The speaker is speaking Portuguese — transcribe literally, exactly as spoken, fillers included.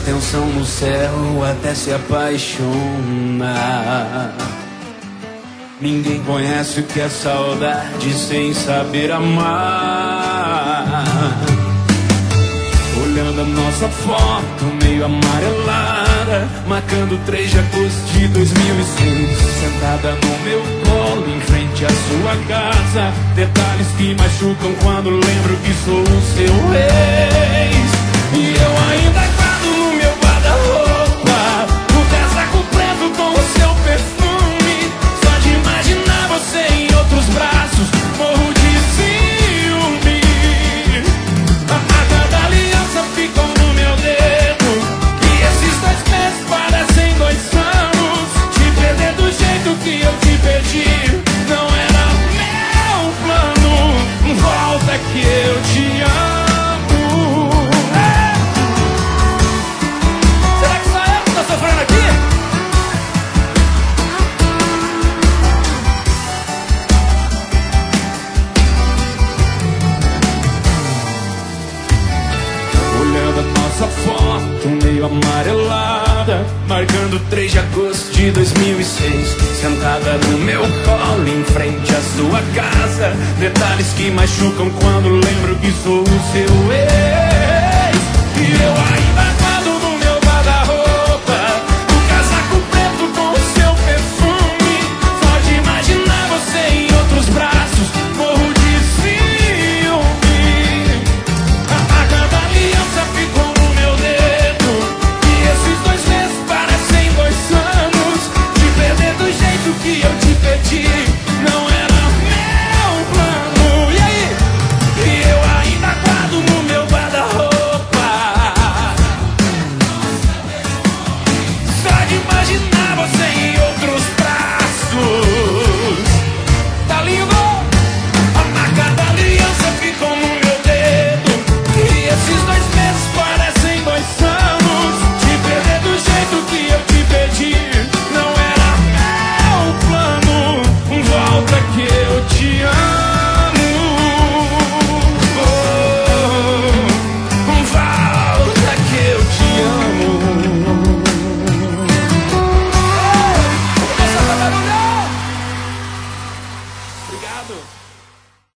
atenção no céu até se apaixonar. Ninguém conhece o que é saudade sem saber amar. Olhando a nossa foto meio amarelada, marcando três de agosto de dois mil e seis. Sentada no meu colo, em frente à sua casa. Detalhes que machucam quando lembro que sou o seu ex. E eu ainda guardo no meu guarda-roupa o casaco preto com o seu perfume. Só de imaginar você em outros braços, morro de ciúme. A marca da aliança ficou no meu dedo, e esses dois meses parecem dois anos. Te perder do jeito que eu te perdi não era meu plano. Volta que eu te amo. Sofrendo aqui? Olhando a nossa foto meio amarelada, marcando três de agosto de dois mil e seis. Sentada no meu colo, em frente à sua casa. Detalhes que machucam quando lembro que sou o seu ex. E eu ainda